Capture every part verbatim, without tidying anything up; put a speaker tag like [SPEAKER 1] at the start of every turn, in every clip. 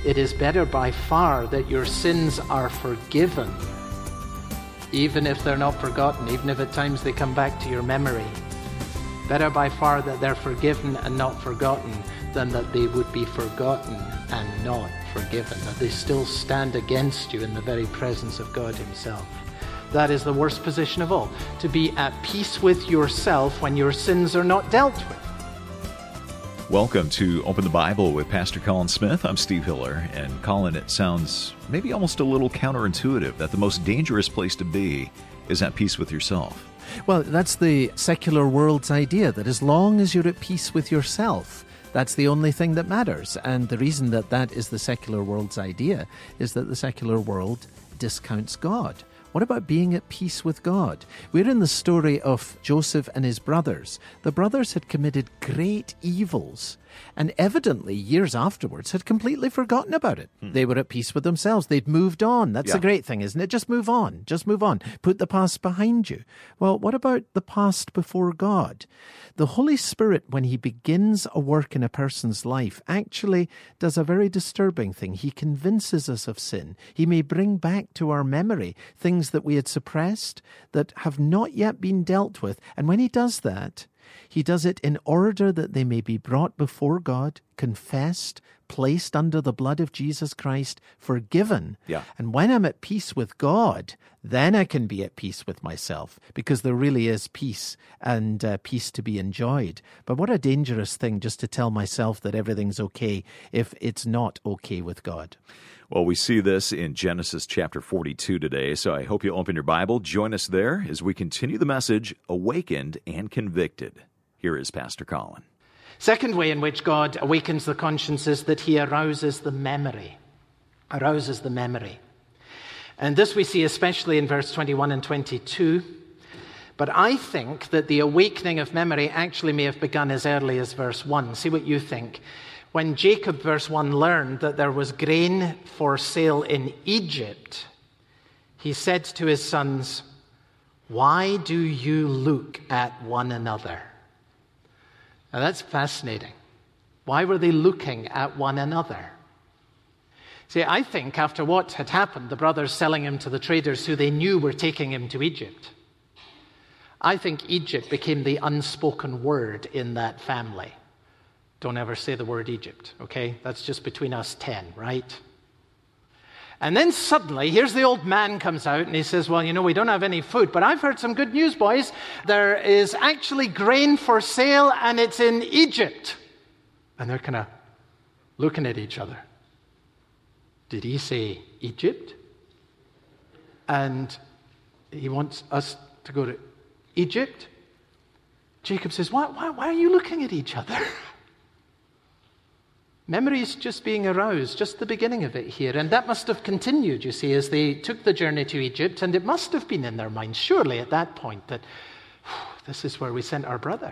[SPEAKER 1] It is better by far that your sins are forgiven, even if they're not forgotten, even if at times they come back to your memory. Better by far that they're forgiven and not forgotten than that they would be forgotten and not forgiven, that they still stand against you in the very presence of God himself. That is the worst position of all, to be at peace with yourself when your sins are not dealt with.
[SPEAKER 2] Welcome to Open the Bible with Pastor Colin Smith. I'm Steve Hiller. And Colin, it sounds maybe almost a little counterintuitive that the most dangerous place to be is at peace with yourself.
[SPEAKER 3] Well, that's the secular world's idea, that as long as you're at peace with yourself, that's the only thing that matters. And the reason that that is the secular world's idea is that the secular world discounts God. What about being at peace with God? We're in the story of Joseph and his brothers. The brothers had committed great evils and evidently years afterwards had completely forgotten about it. Hmm. They were at peace with themselves. They'd moved on. That's yeah. a great thing, isn't it? Just move on. Just move on. Put the past behind you. Well, what about the past before God? The Holy Spirit, when he begins a work in a person's life, actually does a very disturbing thing. He convinces us of sin. He may bring back to our memory things that we had suppressed that have not yet been dealt with. And when he does that, he does it in order that they may be brought before God, confessed, placed under the blood of Jesus Christ, forgiven.
[SPEAKER 2] Yeah.
[SPEAKER 3] And when I'm at peace with God, then I can be at peace with myself, because there really is peace and uh, peace to be enjoyed. But what a dangerous thing just to tell myself that everything's okay if it's not okay with God.
[SPEAKER 2] Well, we see this in Genesis chapter forty-two today, so I hope you'll open your Bible. Join us there as we continue the message, Awakened and Convicted. Here is Pastor Colin.
[SPEAKER 1] Second way in which God awakens the conscience is that he arouses the memory. Arouses the memory. And this we see especially in verse twenty-one and twenty-two. But I think that the awakening of memory actually may have begun as early as verse one. See what you think. When Jacob, verse one, learned that there was grain for sale in Egypt, he said to his sons, "Why do you look at one another?" Now that's fascinating. Why were they looking at one another? See, I think after what had happened, the brothers selling him to the traders who they knew were taking him to Egypt, I think Egypt became the unspoken word in that family. Don't ever say the word Egypt, okay? That's just between us ten, right? And then suddenly, here's the old man comes out and he says, well, you know, we don't have any food, but I've heard some good news, boys. There is actually grain for sale and it's in Egypt. And they're kind of looking at each other. Did he say Egypt? And he wants us to go to Egypt? Jacob says, why, why, why are you looking at each other? Memory is just being aroused, just the beginning of it here. And that must have continued, you see, as they took the journey to Egypt. And it must have been in their minds, surely at that point, that this is where we sent our brother.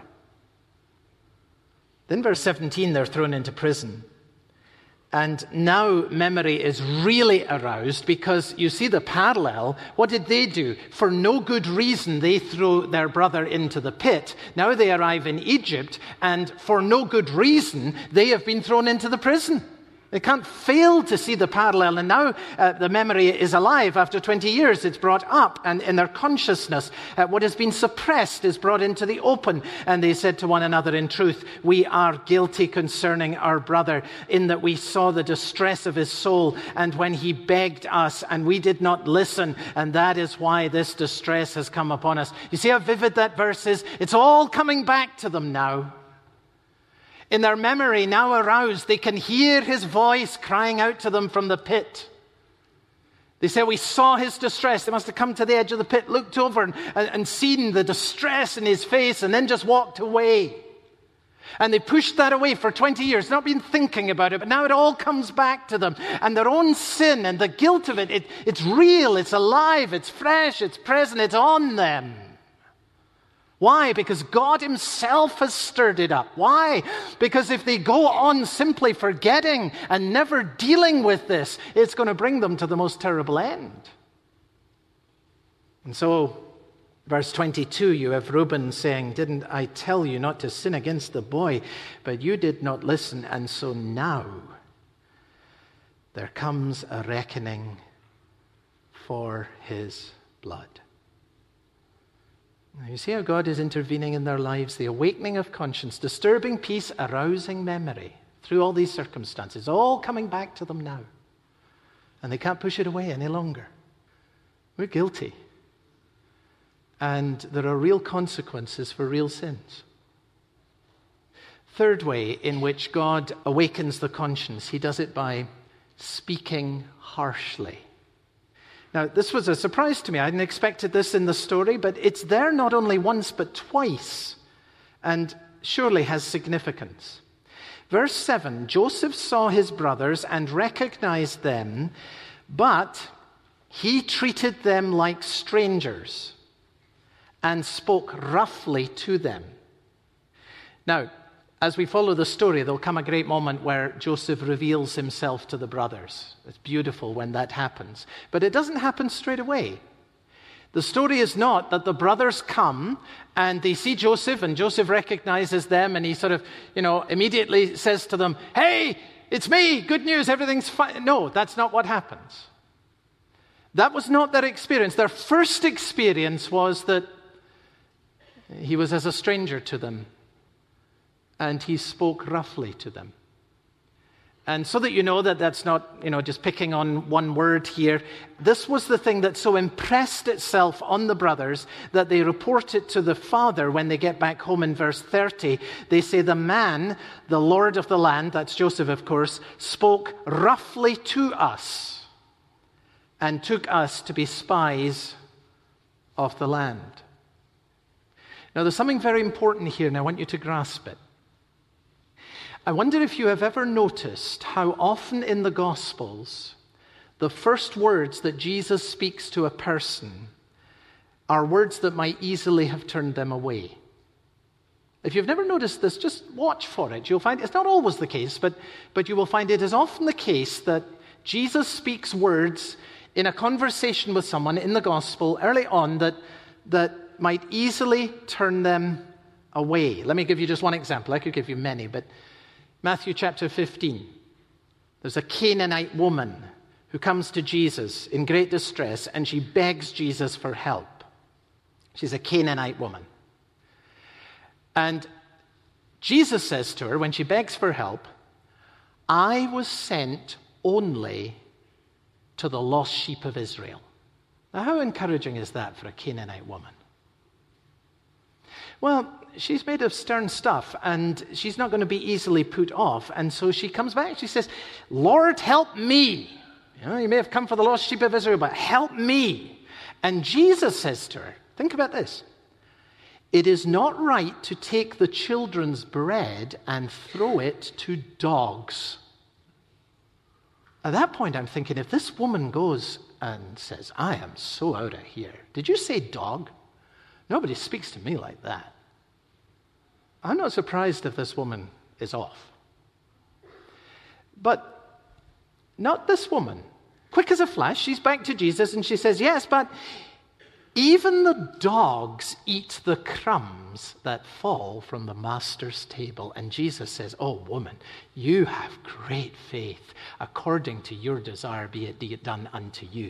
[SPEAKER 1] Then verse seventeen, they're thrown into prison. And now memory is really aroused because you see the parallel. What did they do? For no good reason, they throw their brother into the pit. Now they arrive in Egypt, and for no good reason, they have been thrown into the prison. They can't fail to see the parallel. And now uh, the memory is alive. After twenty years, it's brought up. And in their consciousness, uh, what has been suppressed is brought into the open. And they said to one another, in truth, we are guilty concerning our brother, in that we saw the distress of his soul, and when he begged us, and we did not listen. And that is why this distress has come upon us. You see how vivid that verse is? It's all coming back to them now. In their memory, now aroused, they can hear his voice crying out to them from the pit. They say, we saw his distress. They must have come to the edge of the pit, looked over and, and seen the distress in his face, and then just walked away. And they pushed that away for twenty years, not been thinking about it, but now it all comes back to them. And their own sin and the guilt of it, it it's real, it's alive, it's fresh, it's present, it's on them. Why? Because God himself has stirred it up. Why? Because if they go on simply forgetting and never dealing with this, it's going to bring them to the most terrible end. And so, verse twenty-two, you have Reuben saying, didn't I tell you not to sin against the boy, but you did not listen, and so now there comes a reckoning for his blood. Now, you see how God is intervening in their lives, the awakening of conscience, disturbing peace, arousing memory through all these circumstances, all coming back to them now. And they can't push it away any longer. We're guilty. And there are real consequences for real sins. Third way in which God awakens the conscience, he does it by speaking harshly. Now, this was a surprise to me. I hadn't expected this in the story, but it's there not only once, but twice, and surely has significance. Verse seven, Joseph saw his brothers and recognized them, but he treated them like strangers and spoke roughly to them. Now, as we follow the story, there'll come a great moment where Joseph reveals himself to the brothers. It's beautiful when that happens. But it doesn't happen straight away. The story is not that the brothers come and they see Joseph and Joseph recognizes them and he sort of, you know, immediately says to them, "Hey, it's me, good news, everything's fine." No, that's not what happens. That was not their experience. Their first experience was that he was as a stranger to them. And he spoke roughly to them. And so that you know that that's not, you know, just picking on one word here, this was the thing that so impressed itself on the brothers that they report it to the father when they get back home in verse thirty. They say, "The man, the lord of the land," that's Joseph, of course, "spoke roughly to us and took us to be spies of the land." Now, there's something very important here, and I want you to grasp it. I wonder if you have ever noticed how often in the Gospels, the first words that Jesus speaks to a person are words that might easily have turned them away. If you've never noticed this, just watch for it. You'll find it's not always the case, but, but you will find it is often the case that Jesus speaks words in a conversation with someone in the Gospel early on that, that might easily turn them away. Let me give you just one example. I could give you many, but Matthew chapter fifteen. There's a Canaanite woman who comes to Jesus in great distress and she begs Jesus for help. She's a Canaanite woman. And Jesus says to her when she begs for help, "I was sent only to the lost sheep of Israel." Now, how encouraging is that for a Canaanite woman? Well, she's made of stern stuff, and she's not going to be easily put off. And so she comes back. She says, "Lord, help me. You know, you may have come for the lost sheep of Israel, but help me." And Jesus says to her, think about this, "It is not right to take the children's bread and throw it to dogs." At that point, I'm thinking, if this woman goes and says, "I am so out of here. Did you say dog? Nobody speaks to me like that." I'm not surprised if this woman is off. But not this woman. Quick as a flash, she's back to Jesus and she says, "Yes, but even the dogs eat the crumbs that fall from the master's table." And Jesus says, "Oh, woman, you have great faith. According to your desire, be it done unto you."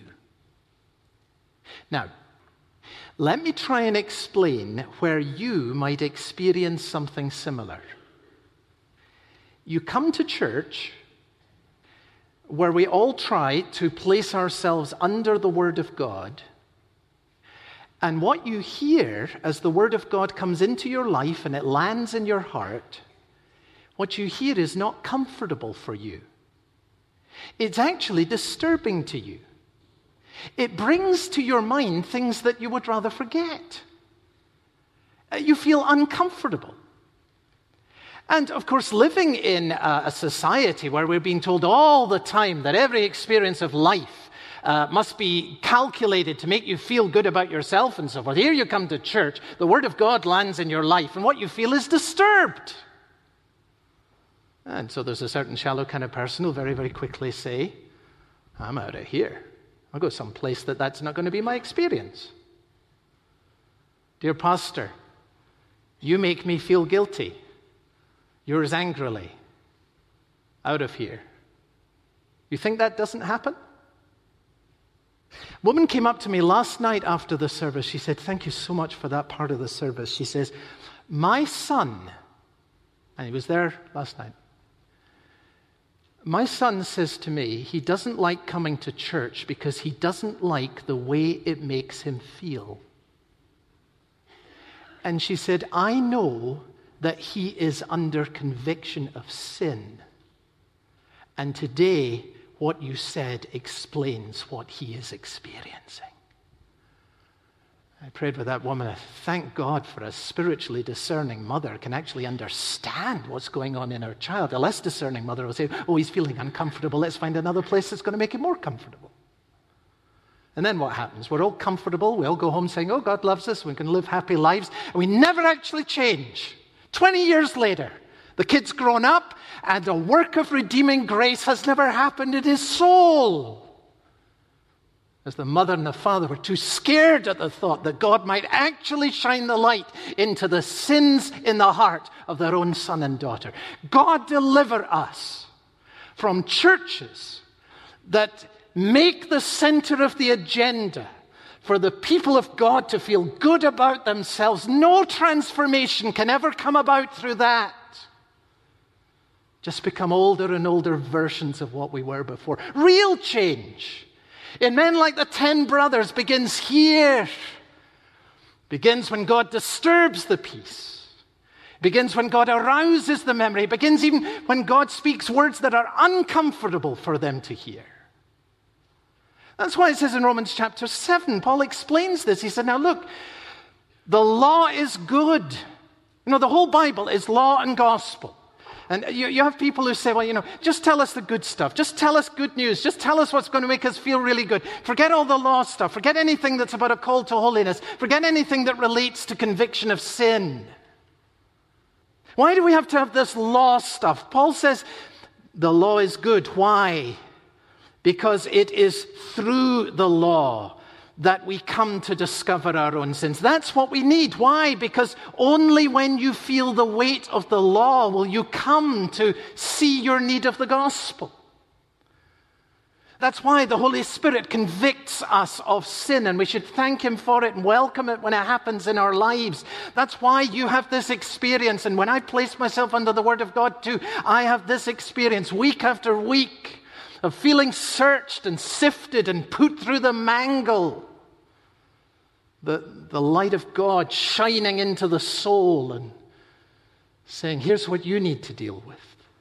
[SPEAKER 1] Now, let me try and explain where you might experience something similar. You come to church where we all try to place ourselves under the Word of God, and what you hear as the Word of God comes into your life and it lands in your heart, what you hear is not comfortable for you. It's actually disturbing to you. It brings to your mind things that you would rather forget. You feel uncomfortable. And of course, living in a society where we're being told all the time that every experience of life uh, must be calculated to make you feel good about yourself and so forth. Here you come to church, the Word of God lands in your life, and what you feel is disturbed. And so there's a certain shallow kind of person who'll very, very quickly say, "I'm out of here. I'll go someplace that that's not going to be my experience. Dear pastor, you make me feel guilty." Yours angrily, "Out of here." You think that doesn't happen? A woman came up to me last night after the service. She said, thank you so much for that part of the service. She says, my son, and he was there last night, my son says to me he doesn't like coming to church because he doesn't like the way it makes him feel. And she said, I know that he is under conviction of sin. And today, what you said explains what he is experiencing. I prayed with that woman. I thank God for a spiritually discerning mother who can actually understand what's going on in her child. A less discerning mother will say, oh, he's feeling uncomfortable. Let's find another place that's going to make him more comfortable. And then what happens? We're all comfortable. We all go home saying, oh, God loves us. We can live happy lives. And we never actually change. Twenty years later, the kid's grown up, and a work of redeeming grace has never happened in his soul. As the mother and the father were too scared at the thought that God might actually shine the light into the sins in the heart of their own son and daughter. God deliver us from churches that make the center of the agenda for the people of God to feel good about themselves. No transformation can ever come about through that. Just become older and older versions of what we were before. Real change in men like the ten brothers begins here. Begins when God disturbs the peace. Begins when God arouses the memory. Begins even when God speaks words that are uncomfortable for them to hear. That's why it says in Romans chapter seven, Paul explains this. He said, now look, the law is good. You know, the whole Bible is law and gospel. And you, you have people who say, well, you know, just tell us the good stuff. Just tell us good news. Just tell us what's going to make us feel really good. Forget all the law stuff. Forget anything that's about a call to holiness. Forget anything that relates to conviction of sin. Why do we have to have this law stuff? Paul says the law is good. Why? Because it is through the law that we come to discover our own sins. That's what we need. Why? Because only when you feel the weight of the law will you come to see your need of the gospel. That's why the Holy Spirit convicts us of sin, and we should thank Him for it and welcome it when it happens in our lives. That's why you have this experience, and when I place myself under the Word of God too, I have this experience week after week of feeling searched and sifted and put through the mangle. The, the light of God shining into the soul and saying, here's what you need to deal with.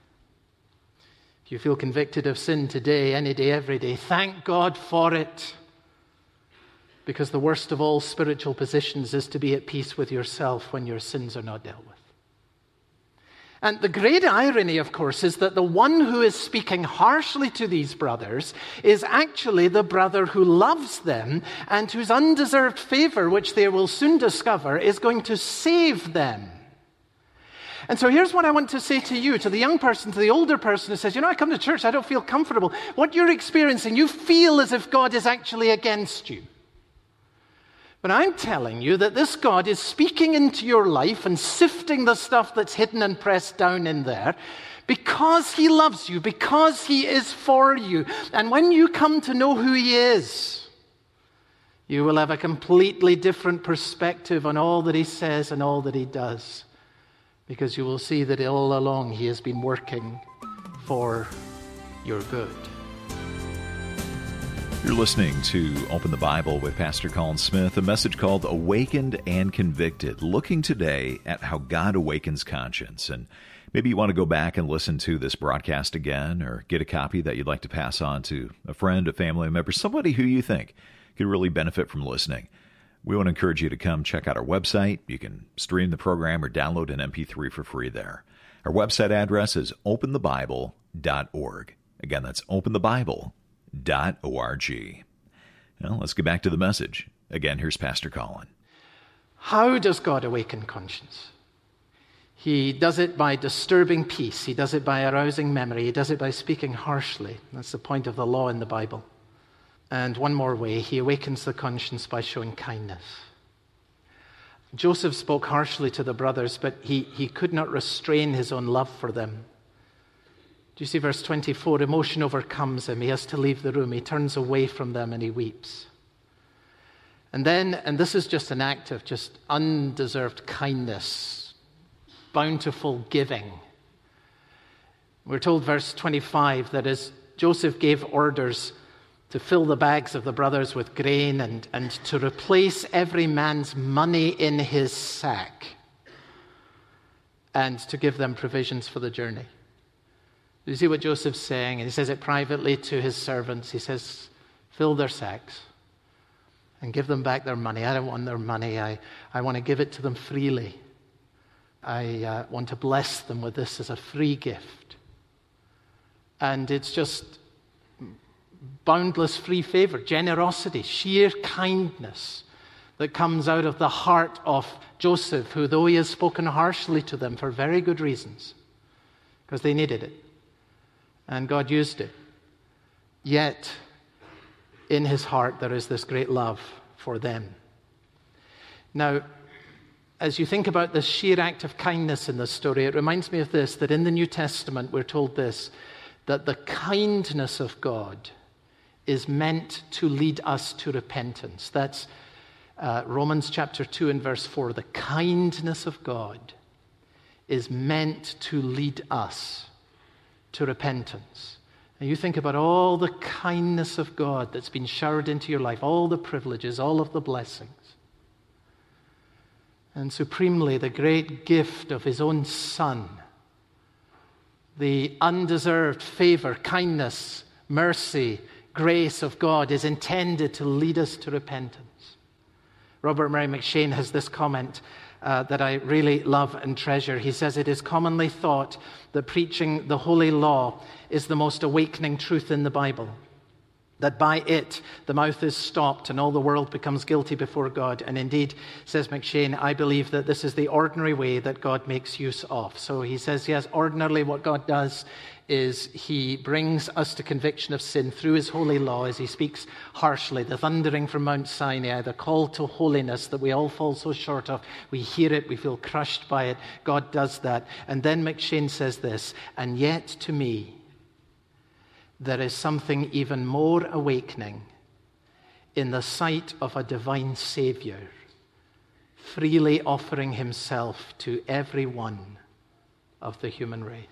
[SPEAKER 1] If you feel convicted of sin today, any day, every day, thank God for it. Because the worst of all spiritual positions is to be at peace with yourself when your sins are not dealt with. And the great irony, of course, is that the one who is speaking harshly to these brothers is actually the brother who loves them and whose undeserved favor, which they will soon discover, is going to save them. And so here's what I want to say to you, to the young person, to the older person who says, you know, I come to church, I don't feel comfortable. What you're experiencing, you feel as if God is actually against you. But I'm telling you that this God is speaking into your life and sifting the stuff that's hidden and pressed down in there because He loves you, because He is for you. And when you come to know who He is, you will have a completely different perspective on all that He says and all that He does. Because you will see that all along He has been working for your good.
[SPEAKER 2] You're listening to Open the Bible with Pastor Colin Smith, a message called Awakened and Convicted, looking today at how God awakens conscience. And maybe you want to go back and listen to this broadcast again, or get a copy that you'd like to pass on to a friend, a family member, somebody who you think could really benefit from listening. We want to encourage you to come check out our website. You can stream the program or download an M P three for free there. Our website address is open the bible dot org. Again, that's open the bible dot org. Well, let's get back to the message. Again, here's Pastor Colin.
[SPEAKER 1] How does God awaken conscience? He does it by disturbing peace. He does it by arousing memory. He does it by speaking harshly. That's the point of the law in the Bible. And one more way, He awakens the conscience by showing kindness. Joseph spoke harshly to the brothers, but he, he could not restrain his own love for them. Do you see verse twenty-four? Emotion overcomes him. He has to leave the room. He turns away from them and he weeps. And then, and this is just an act of just undeserved kindness, bountiful giving. We're told, verse twenty-five, that as Joseph gave orders to fill the bags of the brothers with grain and, and to replace every man's money in his sack and to give them provisions for the journey. Do you see what Joseph's saying? And he says it privately to his servants. He says, fill their sacks and give them back their money. I don't want their money. I, I want to give it to them freely. I uh, want to bless them with this as a free gift. And it's just boundless free favor, generosity, sheer kindness that comes out of the heart of Joseph, who, though he has spoken harshly to them for very good reasons, because they needed it, and God used it, yet in his heart there is this great love for them. Now, as you think about this sheer act of kindness in this story, it reminds me of this, that in the New Testament we're told this, that the kindness of God is meant to lead us to repentance. That's uh, Romans chapter two and verse four. The kindness of God is meant to lead us to repentance. And you think about all the kindness of God that's been showered into your life, all the privileges, all of the blessings. And supremely, the great gift of his own Son, the undeserved favor, kindness, mercy, grace of God is intended to lead us to repentance. Robert Murray McCheyne has this comment uh, that I really love and treasure. He says, it is commonly thought that preaching the holy law is the most awakening truth in the Bible, that by it the mouth is stopped and all the world becomes guilty before God. And indeed, says McCheyne, I believe that this is the ordinary way that God makes use of. So he says, yes, ordinarily what God does is he brings us to conviction of sin through his holy law as he speaks harshly, the thundering from Mount Sinai, the call to holiness that we all fall so short of. We hear it, we feel crushed by it. God does that. And then McCheyne says this, and yet to me, there is something even more awakening in the sight of a divine Savior freely offering himself to every one of the human race.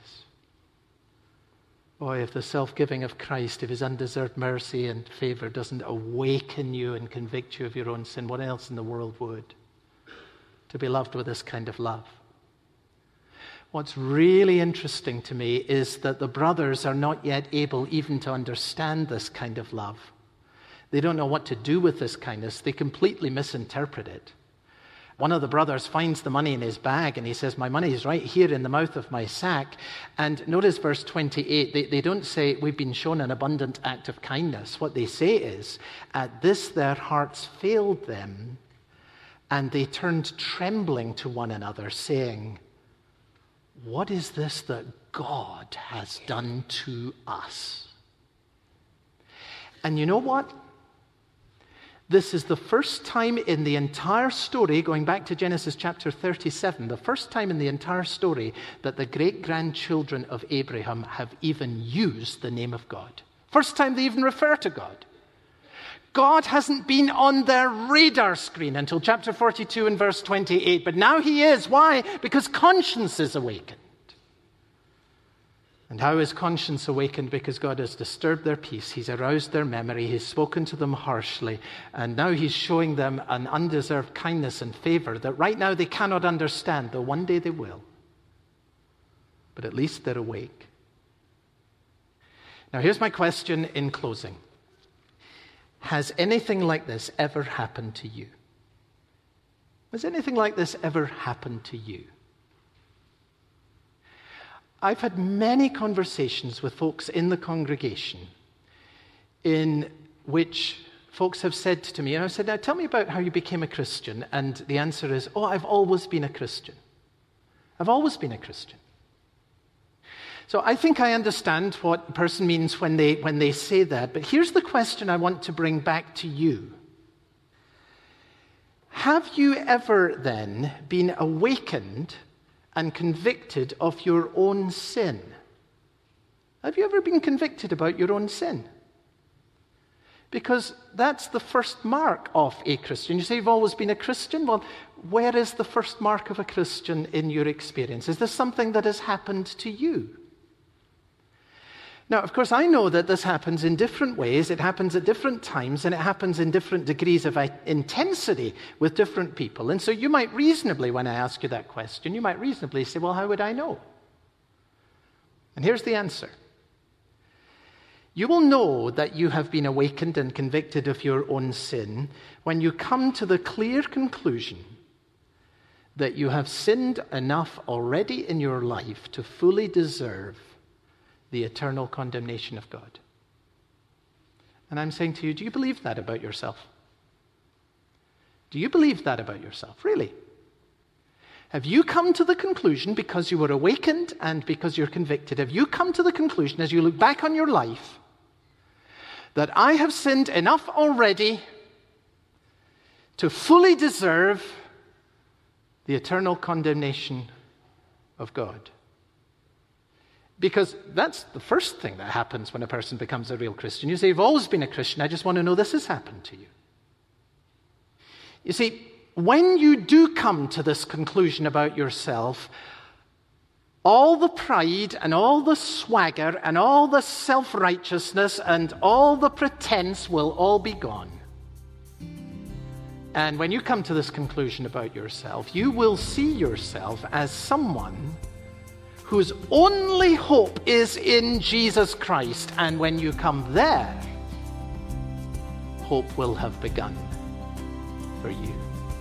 [SPEAKER 1] Boy, if the self-giving of Christ, if his undeserved mercy and favor doesn't awaken you and convict you of your own sin, what else in the world would? To be loved with this kind of love. What's really interesting to me is that the brothers are not yet able even to understand this kind of love. They don't know what to do with this kindness. They completely misinterpret it. One of the brothers finds the money in his bag and he says, my money is right here in the mouth of my sack. And notice verse twenty-eight. They, they don't say, we've been shown an abundant act of kindness. What they say is, at this their hearts failed them, and they turned trembling to one another, saying, what is this that God has done to us? And you know what? This is the first time in the entire story, going back to Genesis chapter thirty-seven, the first time in the entire story that the great-grandchildren of Abraham have even used the name of God. First time they even refer to God. God hasn't been on their radar screen until chapter forty-two and verse twenty-eight, but now he is. Why? Because conscience is awakened. And how is conscience awakened? Because God has disturbed their peace. He's aroused their memory. He's spoken to them harshly. And now he's showing them an undeserved kindness and favor that right now they cannot understand, though one day they will. But at least they're awake. Now here's my question in closing. Has anything like this ever happened to you? Has anything like this ever happened to you? I've had many conversations with folks in the congregation in which folks have said to me, and I've said, now tell me about how you became a Christian. And the answer is, oh, I've always been a Christian. I've always been a Christian. So I think I understand what a person means when they, when they say that. But here's the question I want to bring back to you. Have you ever then been awakened and convicted of your own sin? Have you ever been convicted about your own sin? Because that's the first mark of a Christian. You say you've always been a Christian. Well, where is the first mark of a Christian in your experience? Is this something that has happened to you? Now, of course, I know that this happens in different ways. It happens at different times, and it happens in different degrees of intensity with different people. And so you might reasonably, when I ask you that question, you might reasonably say, well, how would I know? And here's the answer. You will know that you have been awakened and convicted of your own sin when you come to the clear conclusion that you have sinned enough already in your life to fully deserve the eternal condemnation of God. And I'm saying to you, do you believe that about yourself? Do you believe that about yourself? Really? Have you come to the conclusion, because you were awakened and because you're convicted, have you come to the conclusion as you look back on your life that I have sinned enough already to fully deserve the eternal condemnation of God? Because that's the first thing that happens when a person becomes a real Christian. You say, you've always been a Christian. I just want to know this has happened to you. You see, when you do come to this conclusion about yourself, all the pride and all the swagger and all the self-righteousness and all the pretense will all be gone. And when you come to this conclusion about yourself, you will see yourself as someone whose only hope is in Jesus Christ. And when you come there, hope will have begun for you.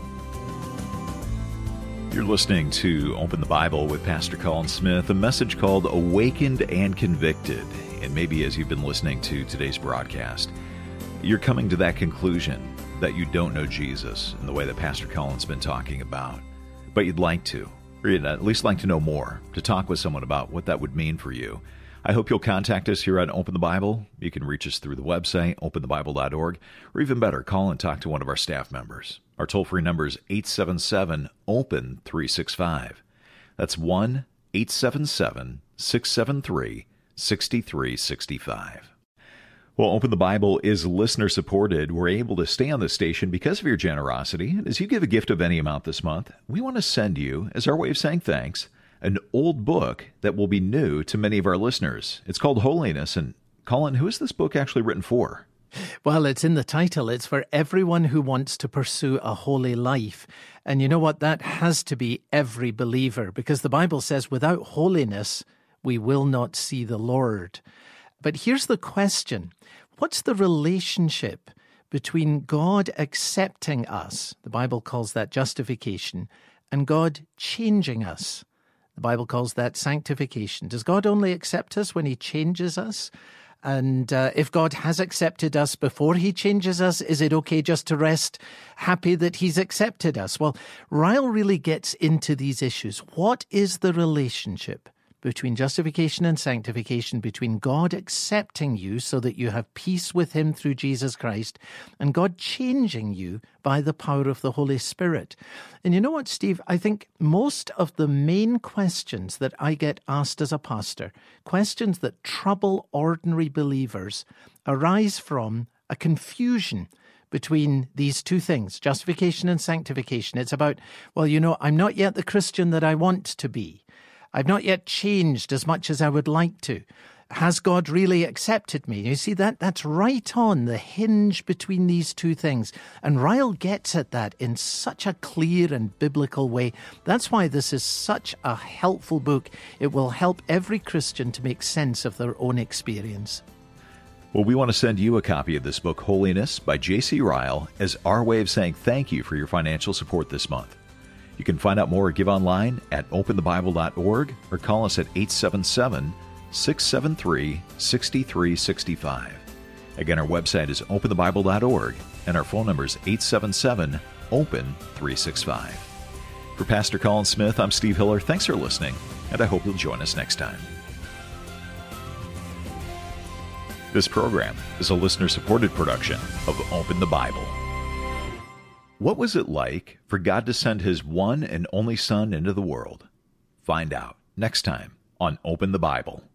[SPEAKER 2] You're listening to Open the Bible with Pastor Colin Smith, a message called Awakened and Convicted. And maybe as you've been listening to today's broadcast, you're coming to that conclusion that you don't know Jesus in the way that Pastor Colin's been talking about, but you'd like to, or you'd at least like to know more, to talk with someone about what that would mean for you. I hope you'll contact us here at Open the Bible. You can reach us through the website, open the bible dot org, or even better, call and talk to one of our staff members. Our toll-free number is eight seven seven, open three six five. That's one eight seven seven, six seven three, six three six five. Well, Open the Bible is listener-supported. We're able to stay on this station because of your generosity. And as you give a gift of any amount this month, we want to send you, as our way of saying thanks, an old book that will be new to many of our listeners. It's called Holiness. And Colin, who is this book actually written for?
[SPEAKER 3] Well, it's in the title. It's for everyone who wants to pursue a holy life. And you know what? That has to be every believer, because the Bible says without holiness, we will not see the Lord. But here's the question. What's the relationship between God accepting us, the Bible calls that justification, and God changing us? The Bible calls that sanctification. Does God only accept us when he changes us? And uh, if God has accepted us before he changes us, is it okay just to rest happy that he's accepted us? Well, Ryle really gets into these issues. What is the relationship between justification and sanctification, between God accepting you so that you have peace with him through Jesus Christ, and God changing you by the power of the Holy Spirit? And you know what, Steve? I think most of the main questions that I get asked as a pastor, questions that trouble ordinary believers, arise from a confusion between these two things, justification and sanctification. It's about, well, you know, I'm not yet the Christian that I want to be. I've not yet changed as much as I would like to. Has God really accepted me? You see, that that's right on the hinge between these two things. And Ryle gets at that in such a clear and biblical way. That's why this is such a helpful book. It will help every Christian to make sense of their own experience.
[SPEAKER 2] Well, we want to send you a copy of this book, Holiness, by J C Ryle, as our way of saying thank you for your financial support this month. You can find out more or give online at open the bible dot org or call us at eight seven seven, six seven three, six three six five. Again, our website is open the bible dot org and our phone number is eight seven seven, open three six five. For Pastor Colin Smith, I'm Steve Hiller. Thanks for listening, and I hope you'll join us next time. This program is a listener-supported production of Open the Bible. What was it like for God to send his one and only Son into the world? Find out next time on Open the Bible.